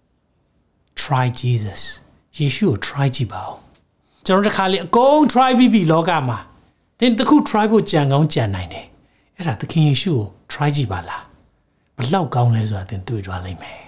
try Jesus ယေရှုကို try ကြည့်ပါဦးကျွန်တော်တခါလေအကုန် try ပြီးပြီလောကမှာသင်တခု try ဖို့ကြံကောင်းကြံနိုင်တယ်အဲ့ဒါသခင်ယေရှုကို try ကြည့်ပါလားဘလောက်ကောင်းလဲဆိုတာသင်တွေ့သွားလိမ့်မယ်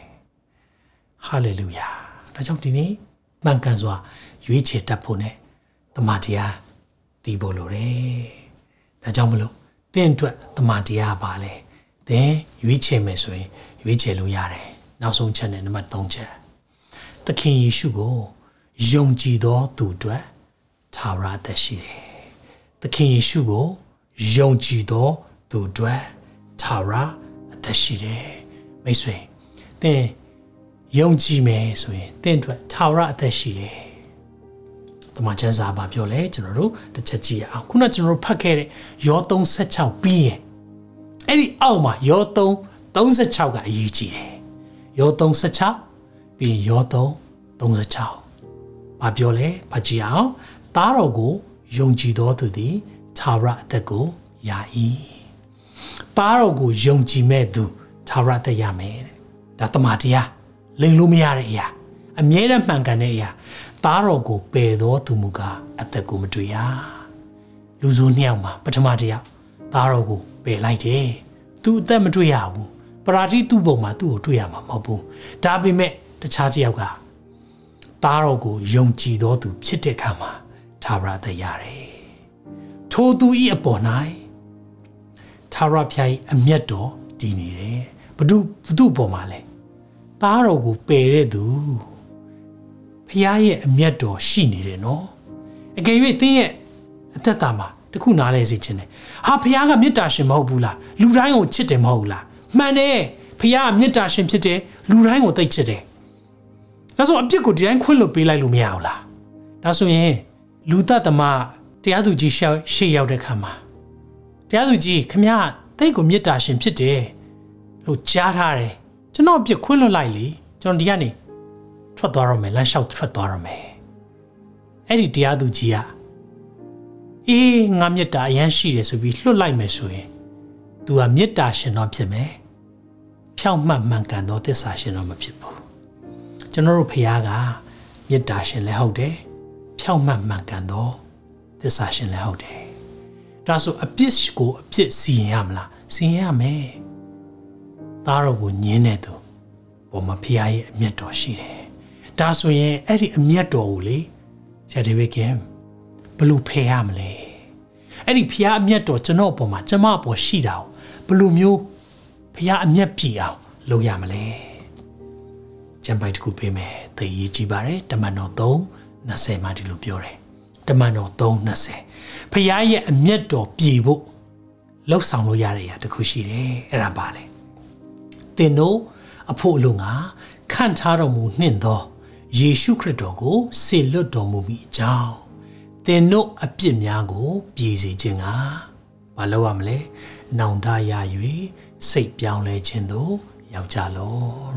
hallelujah ဒါကြောင့်ဒီနေ့မှန်ကန်စွာရွေးချယ်တတ်ဖို့ ਨੇ တမန်တရားတည်ဖို့လိုတယ်ဒါကြောင့်မလို့သင်အတွက်တမန်တရားပါလေသင်ရွေးချယ်မယ်ဆိုရင်ရွေးချယ်လို့ရတယ်နောက်ဆုံးချက်နဲ့နံပါတ်သုံးချက်သခင်ယေရှုကိုယုံကြည်သောသူအတွက်ထာဝရအသက်ရှိတယ်သခင်ယေရှုကိုယုံကြည်သောသူအတွက်ထာဝရအသက်ရှိတယ်မိတ်ဆွေသင်ယုံကြည်မယ်ဆိုရင်သင်အတွက်ထာဝရအသက်ရှိတယ်တမန်ကျမ်းစာဘာပြောလဲကျွန်တော်တို့တစ်ချက်ကြည့်ရအောင်ခုနကျွန်တော်တို့ဖတ်ခဲ့တဲ့ယောသုံးဆ၆ပြီးရင်အဲ့ဒီအောက်မှာယောသုံးသုံး၆ကအရေးကြီးတယ်ယောသုံး၆ပြီးရင်ယောသုံးသုံး၆ဘာပြောလဲဖတ်ကြည့်အောင်သားတော်ကိုယုံကြည်တော်သူသည်ထာဝရအသက်ကိုရ၏သားတော်ကိုယုံကြည်မဲ့သူထာဝရအသက်ရမယ်တဲ့ဒါတမန်တရားလိမ်လို့မရတဲ့အရာအမြဲတမ်းမှန်ကန်တဲ့အရာသားတော်ကိုပယ်တော်သူမူကားအသက်ကိုမတွေ့ရလူစုနှစ်ယောက်မှာပထမတစ်ယောက်သားတော်ကိုပယ်လိုက်တယ်သူအသက်မတွေ့ရဘူးပရာတိသူ့ဘုံမှာသူ့ကိုတွေ့ရမှာမဟုတ်ဘူးဒါပေမဲ့တခြားတစ်ယောက်ကသားတော်ကိုယုံကြည်တော်သူဖြစ်တဲ့အခါမှာထာဝရသက်ရတယ်ထိုသူဤအပေါ်၌ထာဝရဘုရား၏အမျက်တော်တည်နေတယ်ဘု ဘု သူ့အပေါ်မှာလဲသားတော်ကိုပယ်တဲ့သူဖခင်ရဲ့အမျက်တော်ရှိနေတယ်နော်အကယ်၍သင်ရဲ့အသက်တာမှာတခုနားလဲစေခြင်းတယ်ဟာဖခင်ကမေတ္တာရှင်မဟုတ်ဘူးလားလူတိုင်းကိုချစ်တယ်မဟုတ်လားမှန်တယ်ဖခင်ကမေတ္တာရှင်ဖြစ်တယ်လူတိုင်းကိုသိချစ်တယ်ဒါဆိုအပြစ်ကိုဒီတိုင်းခွင့်လွှတ်ပေးလိုက်လို့မရဘူးလားဒါဆိုရင်လူသက်သမားတရားသူကြီးရှေ့ရှေ့ရောက်တဲ့ခါမှာတရားသူကြီးခမရတိတ်ကိုမေတ္တာရှင်ဖြစ်တယ်လို့ကြားထားတယ်ကျွန်တော်အပြစ်ခွင့်လွှတ်လိုက်လေကျွန်တော်ဒီကနေထွက်သွားရမယ်လမ်းလျှောက်ထွက်သွားရမယ်အဲ့ဒီတရားသူကြီးကအေးငါမေတ္တာအရန်ရှိတယ်ဆိုပြီးလွှတ်လိုက်မယ်ဆိုရင် तू ကမေတ္တာရှင်တော့ဖြစ်မယ်ဖြောင့်မတ်မှန်ကန်သောသစ္စာရှင်တော့မဖြစ်ဘူးကျွန်တော်တို့ဖခင်ကမေတ္တာရှင်လည်းဟုတ်တယ်ဖြောင့်မတ်မှန်ကန်သောသစ္စာရှင်လည်းဟုတ်တယ်ဒါဆိုအပြစ်ကိုအပြစ်စီရင်ရမလားစီရင်ရမယ်သားတော်ကိုညင်းတဲ့သူပေါ်မှာဖခင်ရဲ့အမျက်တော်ရှိတယ်ဒါဆိုရင်အဲ့ဒီအမျက်တော်ကိုလေဆရာဒေးဗစ်ကဘယ်လိုဖယ်ရမလဲအဲ့ဒီဖခင်အမျက်တော်ကျွန်တော်ပေါ်မှာကျမအပေါ်ရှိတာကိုဘယ်လိုမျိုးဖခင်အမျက်ပြေအောင်လုပ်ရမလဲကျမ်းပိုက်တစ်ခုပေးမယ်သိရေးကြည့်ပါရယ်တမန်တော်သုံး၂၀မှာဒီလိုပြောတယ်တမန်တော်သုံး၂၀ဖခင်ရဲ့အမျက်တော်ပြေဖို့လှုပ်ဆောင်လို့ရတဲ့အရာတစ်ခုရှိတယ်အဲ့ဒါပါလေသင်တို့အဖို့လုံကခန့်ထားတော်မူနှင့်သောယေရှုခရစ်တော်ကိုစေလွတ်တော်မူမိအကြောင်းသင်တို့အပြစ်များကိုပြေစေခြင်းကဘာလို့ရမလဲနောင်တရ၍စိတ်ပြောင်းလဲခြင်းသို့ရောက်ကြလော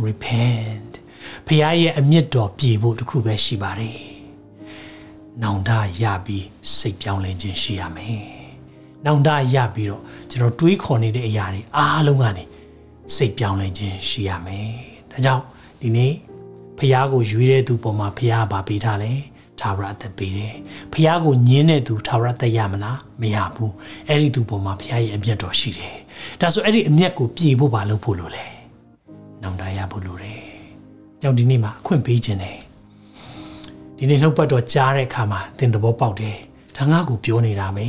repent ဖခင်ရဲ့အမျက်တော်ပြေဖို့တခုပဲရှိပါတယ်နောင်တရပြီးစိတ်ပြောင်းလဲခြင်းရှိရမယ်နောင်တရပြီးတော့ကျွန်တော်တွေးခေါ်နေတဲ့အရာတွေအားလုံးကနေစိတ်ပြောင်းလဲခြင်းရှိရမယ်ဒါကြောင့်ဒီနေ့ဖျားကိုရွေးတဲ့သူပေါ်မှာဖျားပါပေးထားလဲထာဝရအသက်ပေးတယ်ဖျားကိုညင်းတဲ့သူထာဝရအသက်ရမလားမရဘူးအဲ့ဒီသူပေါ်မှာဖျားရဲ့အမျက်တော်ရှိတယ်ဒါဆိုအဲ့ဒီအမျက်ကိုပြေဖို့ပါလုပ်ဖို့လိုလဲနောင်တရဖို့လိုတယ်ကြောင့်ဒီနေ့မှာအခွင့်ပေးခြင်းတယ်ဒီနေ့နှုတ်ပတ်တော်ကြားတဲ့အခါမှာသင်သဘောပေါက်တယ်ဒါငါ့ကိုပြောနေတာပဲ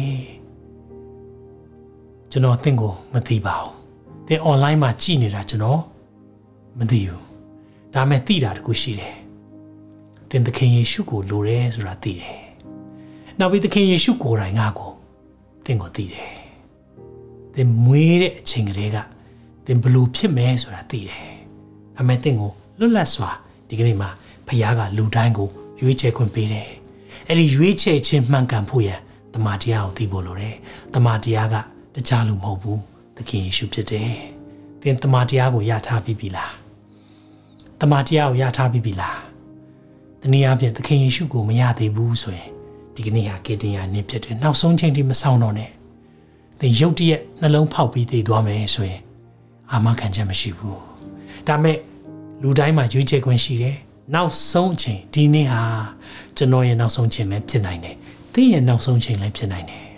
ကျွန်တော်သင်ကိုမသိပါဘူးသင် online မှာကြည့်နေတာကျွန်တော်မသိဘူးဒါမဲ့သိတာတခုရှိတယ်သင်သခင်ယေရှုကိုလိုတယ်ဆိုတာသိတယ်နောက်ပြီးသခင်ယေရှုကိုယ်တိုင်ငါ့ကိုသင်ကိုသိတယ်သင်မွေးတဲ့အချိန်ကလေးကသင်ဘလို့ဖြစ်မယ်ဆိုတာသိတယ်ဒါမဲ့သင်ကိုလွတ်လပ်စွာဒီကနေ့မှာဖခင်ကလူတိုင်းကိုရွေးချယ်ခွင့်ပေးတယ်အဲ့ဒီရွေးချယ်ခြင်းမှန်ကန်ဖို့ရန်တမန်တရားကိုသိဖို့လိုတယ်တမန်တရားကတခြားလူမဟုတ်ဘူးသခင်ယေရှုဖြစ်တယ်သင်တမန်တရားကိုရထားပြီးပြီလားတမန်တရားကိုရထားပြီးပြီလားတနည်းအားဖြင့်သခင်ယေရှုကိုမရသေးဘူးဆိုရင်ဒီကနေ့ဟာကေတင်ရနေဖြစ်တယ်နောက်ဆုံးချိန်ထိမဆောင်တော့နဲ့သင်ရုတ်တရက်နှလုံးဖောက်ပြီးသိသွားမယ်ဆိုရင်အာမခံချက်မရှိဘူးဒါမဲ့လူတိုင်းမှာရွေးချယ်ခွင့်ရှိတယ်နောက်ဆုံးအချိန်ဒီနေ့ဟာကျွန်တော်ရဲ့နောက်ဆုံးချိန်လည်းဖြစ်နိုင်တယ်သင်ရဲ့နောက်ဆုံးချိန်လည်းဖြစ်နိုင်တယ်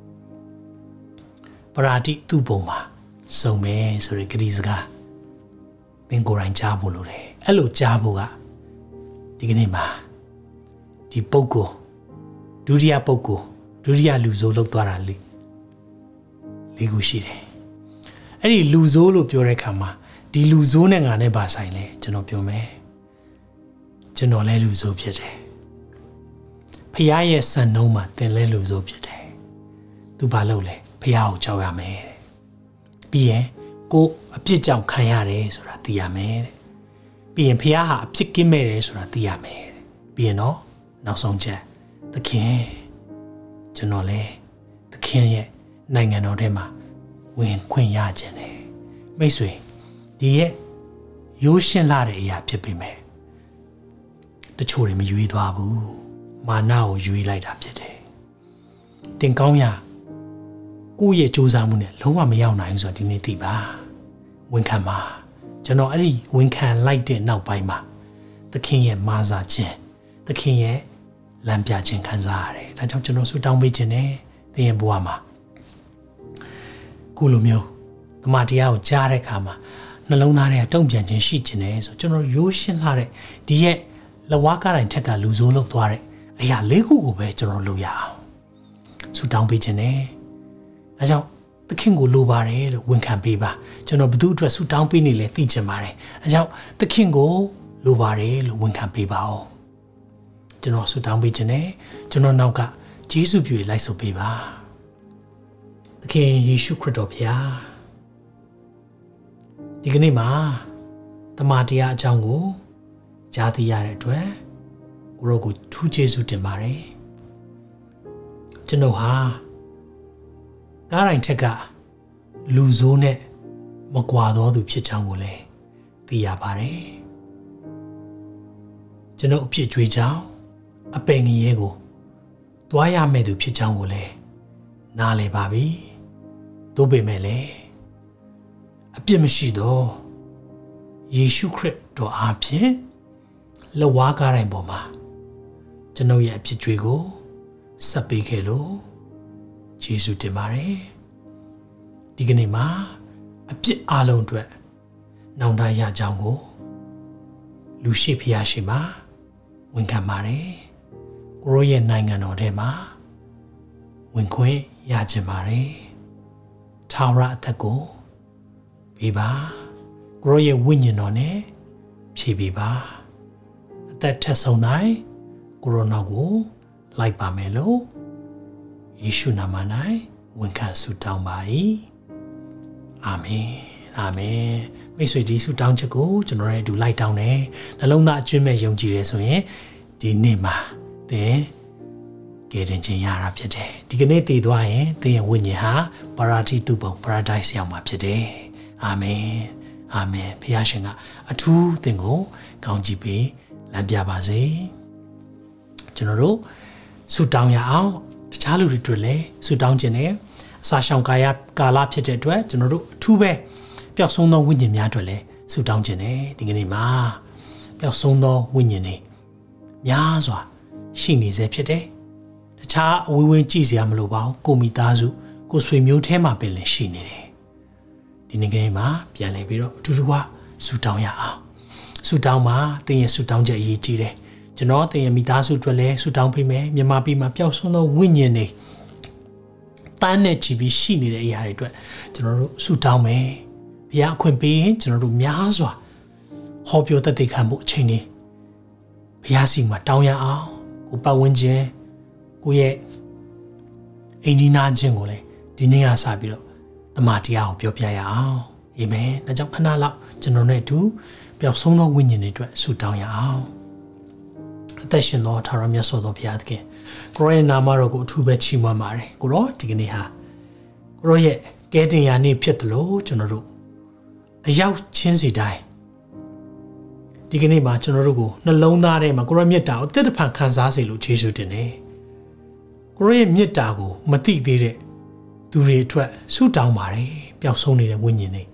ပရာတိသူ့ပုံမှာစုံမယ်ဆိုတဲ့ဂရီစကားသင်ကိုယ်တိုင်ကြားဖို့လိုတယ်အဲ့လိုကြားဖို့ကဒီကနေ့မှာဒီပုဂ္ဂိုလ်ဒုတိယပုဂ္ဂိုလ်ဒုတိယလူဆိုးလောက်သွားတာလေလေးခုရှိတယ်အဲ့ဒီလူဆိုးလို့ပြောတဲ့အခါမှာဒီလူဆိုးနဲ့ငါနဲ့ပါဆိုင်လဲကျွန်တော်ပြောမယ်ကျွန်တော်လည်းလူဆိုးဖြစ်တယ်ဖခင်ရဲ့စံနှုန်းမှာသင်လည်းလူဆိုးဖြစ်တယ်သူဘာလုပ်လဲဖခင်ကိုကြောက်ရမယ်ပြီးရင်ကိုအပြစ်ကြောင့်ခံရတယ်ဆိုတာသိရမယ်ပြီးရင်ဖခင်ဟာအပြစ်ကင်းမဲ့တယ်ဆိုတာသိရမယ်ပြီးရင်တော့နောက်ဆုံးချက်သခင်ကျွန်တော်လည်းသခင်ရဲ့နိုင်ငံတော်ထဲမှာဝင်ခွင့်ရခြင်းတယ်မိတ်ဆွေဒီရဲ့ရိုးရှင်းလာတဲ့အရာဖြစ်ပေမဲ့တချို့တွေမရွေးသွားဘူးမာနကိုရွေးလိုက်တာဖြစ်တယ်တင်ကောင်းရကိုယ့်ရဲ့စူးစမ်းမှုနဲ့လုံးဝမရောက်နိုင်ဘူးဆိုတာဒီနေ့သိပါဝန်ခံပါကျွန်တော်အဲ့ဒီဝန်ခံလိုက်တဲ့နောက်ပိုင်းမှာသခင်ရဲ့မာစာခြင်းသခင်ရဲ့လမ်းပြခြင်းခံစားရတယ်ဒါကြောင့်ကျွန်တော်ဆုတောင်းပေးခြင်းနဲ့သင်ရဲ့ဘဝမှာကိုလိုမျိုးတမန်တရားကိုကြားတဲ့အခါမှာနှလုံးသားထဲကတုံ့ပြန်ခြင်းရှိခြင်းနဲ့ဆိုကျွန်တော်ရိုးရှင်းလာတဲ့ဒီရဲ့လဝါကားတိုင်းထက်ကလူဆိုးလောက်သွားတဲ့အရာလေးခုကိုပဲကျွန်တော်လုပ်ရအောင်ဆုတောင်းပေးခြင်းနဲ့ဒါကြောင့်သခင်ကိုလိုပါတယ်လို့ဝန်ခံပေးပါကျွန်တော်ဘု து အတွက်ဆုတောင်းပေးနေလဲသိချင်ပါတယ်ဒါကြောင့်သခင်ကိုလိုပါတယ်လို့ဝန်ခံပေးပါအောင်ကျွန်တော်ဆုတောင်းပေးခြင်းနဲ့ကျွန်တော်နောက်ကယေရှုပြုလိုက်ဆိုပေးပါသခင်ယေရှုခရစ်တော်ဖျားဒီကနေ့မှာတမန်တရားအကြောင်းကိုကြားသိရတဲ့အတွက်ကိုရောကိုထူးကျေးဇူးတင်ပါတယ်ကျွန်တော်ဟာကားတိုင်းထက်ကလူဆိုးနဲ့မကွာသောသူဖြစ်ကြောင်းကိုလည်းသိရပါတယ်ကျွန်တော်အပြစ်ကြွေးကြောင်းအပင်ငရဲကိုတွားရမဲ့သူဖြစ်ကြောင်းကိုလည်းနားလည်ပါပြီသို့ပေမဲ့လည်းအပြစ်မရှိသောယေရှုခရစ်တော်အားဖြင့်လက်ဝါးကားတိုင်းပေါ်မှာကျွန်ုပ်ရဲ့အဖြစ်ကြွေးကိုဆက်ပေးခဲ့လို့ယေရှုတင်ပါတယ်ဒီကနေ့မှာအပြစ်အလုံးအတွက်နောင်တရကြောင်းကိုလူရှိဖျားရှိမှာဝန်ခံပါတယ်ကိုရောရဲ့နိုင်ငံတော်ထဲမှာဝင်ခွင့်ရခြင်းပါတယ်ထာဝရအသက်ကိုပေးပါကိုရောရဲ့ဝိညာဉ်တော်နဲ့ဖြည့်ပေးပါအသက်ထက်ဆုံးတိုင်းကိုရိုနာကိုလိုက်ပါမယ်လို့ယေရှုနာမ၌ဝန်ခံဆုတောင်းပါ၏အာမင်အာမင်မိတ်ဆွေဒီဆုတောင်းချက်ကိုကျွန်တော်ရဲ့အတူလိုက်တောင်းတယ်နှလုံးသားအကျွမ်းမဲ့ယုံကြည်တယ်ဆိုရင်ဒီနေ့မှာသင်ကယ်တင်ခြင်းရတာဖြစ်တယ်ဒီကနေ့တည်သွားရင်သင်ရဲ့ဝိညာဉ်ဟာပါရာတိတုပုံ paradise ရောက်မှာဖြစ်တယ်အာမင်အာမင်ဘုရားရှင်ကအထူးသင်ကိုကောင်းချီးပေးလမ်းပြပါစေကျွန်တော်တို့ဆုတောင်းရအောင်တခြားလူတွေတွေ့လဲဆုတောင်းခြင်းနဲ့စာရှောင်ကာယကာလဖြစ်တဲ့အတွက်ကျွန်တော်တို့အထူးပဲပျောက်ဆုံးသောဝိညာဉ်များအတွက်လည်းဆုတောင်းခြင်းတယ်ဒီကနေ့မှာပျောက်ဆုံးသောဝိညာဉ်တွေများစွာရှိနေစေဖြစ်တယ်တခြားအဝေးဝေးကြည့်စရာမလိုပါဘူးကိုမိသားစုကိုဆွေမျိုးထဲမှာပင်လည်းရှိနေတယ်ဒီနေ့ကနေ့မှာပြန်လည်ပြီးတော့အတူတူကဆုတောင်းရအောင်ဆုတောင်းမှာသင်ရဲ့ဆုတောင်းချက်အရေးကြီးတယ်ကျွန်တော်သင်ရဲ့မိသားစုအတွက်လည်းဆုတောင်းပေးမယ်မြန်မာပြည်မှာပျောက်ဆုံးသောဝိညာဉ်တွေတန်းနဲ့ချီပြီးရှိနေတဲ့အရာတွေအတွက်ကျွန်တော်တို့ဆုတောင်းမယ်ဘုရားအခွင့်ပေးရင်ကျွန်တော်တို့များစွာဟောပြောတတ်သိခံမှုအချိန်တွေဘုရားစီမှာတောင်းရအောင်ကိုပတ်ဝန်းကျင်ကိုရဲ့အိမ်ဒီနာချင်းကိုလည်းဒီနေ့ကစပြီးတော့တမန်တရားကိုပြောပြရအောင်အာမင်ဒါကြောင့်ခဏလောက်ကျွန်တော်နဲ့အတူပျောက်ဆုံးသောဝိညာဉ်တွေအတွက်ဆုတောင်းရအောင်အသက်ရှင်သောထာဝရမြတ်စွာသောဘုရားသခင်ကိုရောရဲ့နာမတော်ကိုအထူးပဲချီးမွမ်းပါတယ်ကိုရောဒီကနေ့ဟာကိုရောရဲ့ကယ်တင်ရာနေ့ဖြစ်တယ်လို့ကျွန်တော်တို့အရောက်ချင်းစီတိုင်းဒီကနေ့မှာကျွန်တော်တို့ကိုနှလုံးသားထဲမှာကိုရောမြတ်တာကိုတစ်တဖန်ခံစားစေလို့ယေရှုတင်တယ်ကိုရောရဲ့မြတ်တာကိုမသိသေးတဲ့သူတွေအတွက်ဆုတောင်းပါတယ်ပျောက်ဆုံးနေတဲ့ဝိညာဉ်တွေ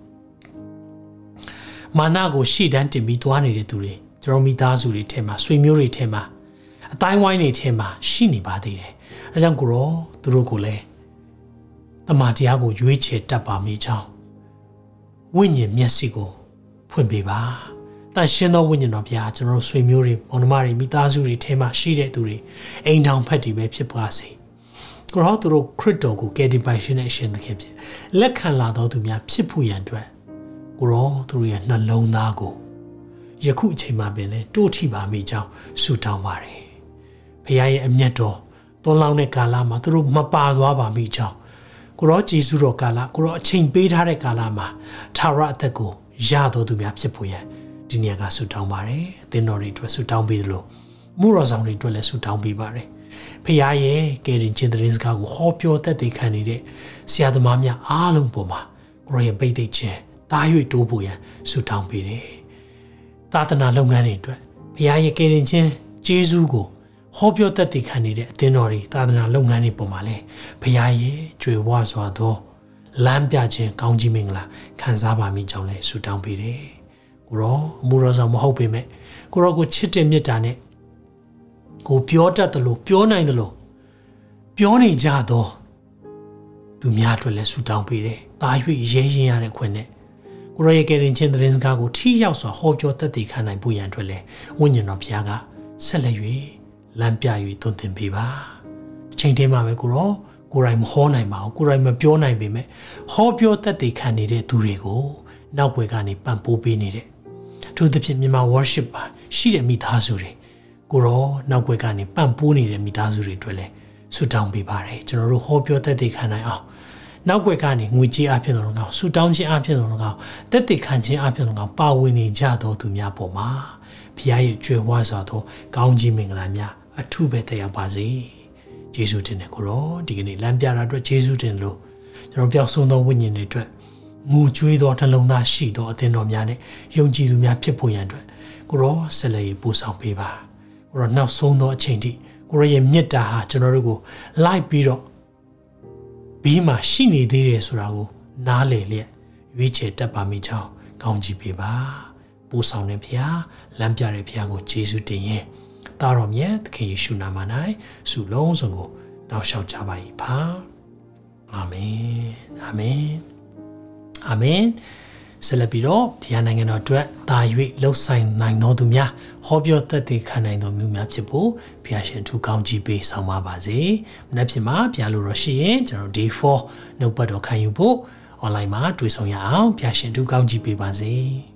မာနကိုရှေ့တန်းတင်ပြီးသွားနေတဲ့သူတွေကျွန်တော်မိသားစုတွေထဲမှာဆွေမျိုးတွေထဲမှာအတိုင်းဝိုင်းတွေထဲမှာရှိနေပါသေးတယ်အဲကြောင့်ကိုရောသူတို့ကိုလည်းတမန်တရားကိုရွေးချယ်တတ်ပါမိကြောင်းဝိညာဉ်မျက်စိကိုဖွင့်ပေးပါတန်ရှင်းသောဝိညာဉ်တော်ဘုရားကျွန်တော်ဆွေမျိုးတွေမောင်နှမတွေမိသားစုတွေထဲမှာရှိတဲ့သူတွေအိမ်ထောင်ဖက်တီပဲဖြစ်ပါစေကိုရောသူတို့ခရစ်တော်ကိုကယ်တင်ပိုင်ရှင်တဲ့အရှင်သခင်ဖြစ်လက်ခံလာတော်သူများဖြစ်ဖို့ရန်အတွက်ကိုရောသူတို့ရဲ့နှလုံးသားကိုယခုအချိန်မှာပင်လဲတိုးထိပါမိကြောင်းဆုတောင်းပါတယ်ဘုရားရဲ့အမျက်တော်သွန်လောင်းတဲ့ကာလမှာသူတို့မပါသွားပါမိကြောင်းကိုရောဂျေစုတော်ကာလကိုရောအချိန်ပေးထားတဲ့ကာလမှာထာဝရအသက်ကိုရတော်သူများဖြစ်ဖို့ရန်ဒီနေရာကဆုတောင်းပါတယ်အသင်းတော်တွေအတွက်ဆုတောင်းပေးသလိုမှုတော်ဆောင်တွေအတွက်လည်းဆုတောင်းပေးပါတယ်ဖခင်ရဲ့ကယ်တင်ခြင်းသတင်းစကားကိုဟောပြောတတ်သိခံနေတဲ့ဆရာသမားများအားလုံးပေါ်မှာကိုရောရဲ့ပိတ်သိခြင်းတား၍တိုးဖို့ရန်ဆုတောင်းပေးတယ်သာသနာလုပ်ငန်းတွေအတွက်ဘုရားရဲ့ကယ်တင်ခြင်းကျေးဇူးကိုဟောပြောတတ်သိခံနေတဲ့အသင်းတော်တွေသာသနာလုပ်ငန်းတွေပေါ်မှာလည်းဘုရားရဲ့ကြွယ်ဝစွာသောလမ်းပြခြင်းကောင်းကြီးမင်္ဂလာခံစားပါမိကြောင်းလည်းဆုတောင်းပေးတယ်ကိုရောအမှုတော်ဆောင်မဟုတ်ပေမဲ့ကိုရောကိုချစ်တဲ့မေတ္တာနဲ့ကိုပြောတတ်တယ်လို့ပြောနိုင်တယ်လို့ပြောနေကြတော့သူများအတွက်လည်းဆုတောင်းပေးတယ်။တာ၍ရဲရင်ရတဲ့ခွင့်နဲ့ကိုရောရဲ့ကယ်တင်ခြင်းသတင်းစကားကိုထိရောက်စွာဟောပြောတတ်သိခံနိုင်ဖို့ရန်အတွက်လည်းဝိညာဉ်တော်ဘုရားကဆက်လက်၍လမ်းပြ၍တွင်တင်ပေးပါ။တစ်ချိန်တည်းမှာပဲကိုရောကိုယ်တိုင်မဟောနိုင်ပါဘူးကိုယ်တိုင်မပြောနိုင်ပေမဲ့ဟောပြောတတ်သိခံနေတဲ့သူတွေကိုနောက်ွယ်ကနေပံ့ပိုးပေးနေတဲ့ထို့သဖြင့်မြန်မာ worship ပါရှိတဲ့မိသားစုတွေကိုရောနောက်ွယ်ကနေပံ့ပိုးနေတဲ့မိသားစုတွေအတွက်လည်းဆုတောင်းပေးပါတယ်ကျွန်တော်တို့ဟောပြောတတ်သိခံနိုင်အောင်နောက်ွယ်ကနေငွေကြေးအဖြစ်တော်၎င်းဆုတောင်းခြင်းအဖြစ်တော်၎င်းတသိခံခြင်းအဖြစ်တော်၎င်းပါဝင်နေကြတော်သူများပေါ်မှာဘုရားရဲ့ကြွယ်ဝစွာသောကောင်းကြီးမင်္ဂလာများအထူးပဲတက်ရောက်ပါစေယေရှုတင်တဲ့ကိုရောဒီကနေ့လမ်းပြတာအတွက်ယေရှုတင်လို့ကျွန်တော်ပျောက်ဆုံးသောဝိညာဉ်တွေအတွက်ငိုကြွေးသောနှလုံးသားရှိသောအသင်းတော်များနဲ့ယုံကြည်သူများဖြစ်ဖို့ရန်အတွက်ကိုရောဆက်လက်ပို့ဆောင်ပေးပါကိုရောနောက်ဆုံးသောအချိန်ထိကိုရောရဲ့မေတ္တာဟာကျွန်တော်တို့ကိုလိုက်ပြီးတော့ဘေးမှာရှိနေသေးတယ်ဆိုတာကိုနားလည်လျက်ရွေးချယ်တတ်ပါမိကြောင်းကောင်းချီးပေးပါပို့ဆောင်တဲ့ဘုရားလမ်းပြတဲ့ဘုရားကိုယေရှုတင်ရင်တာတော်မြတ်သခင်ယေရှုနာမ၌ဆုလုံးစုံကိုတောင်းလျှောက်ကြပါ၏ပါအာမင်အာမင်အာမင်ဆက်လက်ပြီးတော့ဘုရားနိုင်ငံတော်အတွက်တာ၍လှုပ်ဆိုင်နိုင်တော်သူများဟောပြောတတ်သိခံနိုင်တော်မူများဖြစ်ဖို့ဘုရားရှင်ထူကောင်းကြီးပေးဆောင်ပါပါစေမနေ့ဖြစ်မှာဘုရားလိုတော်ရှိရင်ကျွန်တော် day four နှုတ်ပတ်တော်ခံယူဖို့ online မှာတွေ့ဆုံရအောင်ဘုရားရှင်ထူကောင်းကြီးပေးပါစေ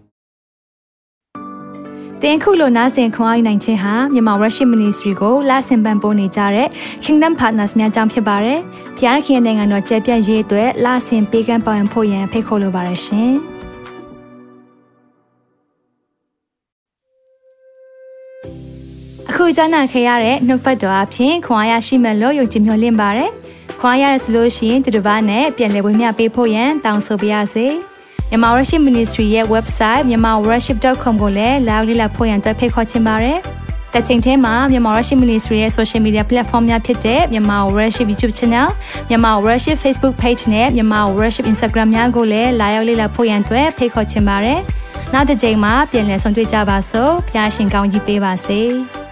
တင်ခုလိုနာဆင်ခွန်အားနိုင်ခြင်းဟာမြန်မာ Worship Ministry ကိုလာဆင်ပန်ပိုးနေကြတဲ့ Kingdom Partners များအကြောင်းဖြစ်ပါတယ်ဘုရားခင်နိုင်ငံတော်ကျယ်ပြန့်ရေးအတွက်လာဆင်ပေးကမ်းပောင်းဖို့ရန်ဖိတ်ခေါ်လိုပါတယ်ရှင်အခုကြားနာခဲ့ရတဲ့နှုတ်ပတ်တော်အဖြစ်ခွန်အားရရှိမဲ့လို့ယုံကြည်မျှော်လင့်ပါတယ်ခွန်အားရဆိုလို့ရှိရင်ဒီတစ်ပတ်နဲ့ပြန်လည်ဝင်မြပေးဖို့ရန်တောင်းဆိုပါရစေမြန်မာ Worship Ministry ရဲ့ website myanmar worship dot com ကိုလည်းလာရောက်လေ့လာဖို့ရန်အတွက်ဖိတ်ခေါ်ချင်ပါတယ်တက်ချိန်ထဲမှာမြန်မာ Worship Ministry ရဲ့ social media platform များဖြစ်တဲ့မြန်မာ Worship YouTube Channel မြန်မာ Worship Facebook Page နဲ့မြန်မာ Worship Instagram များကိုလည်းလာရောက်လေ့လာဖို့ရန်အတွက်ဖိတ်ခေါ်ချင်ပါတယ်နောက်တစ်ချိန်မှာပြန်လည်ဆုံတွေ့ကြပါစို့ဖျားရှင်ကောင်းကြီးပေးပါစေ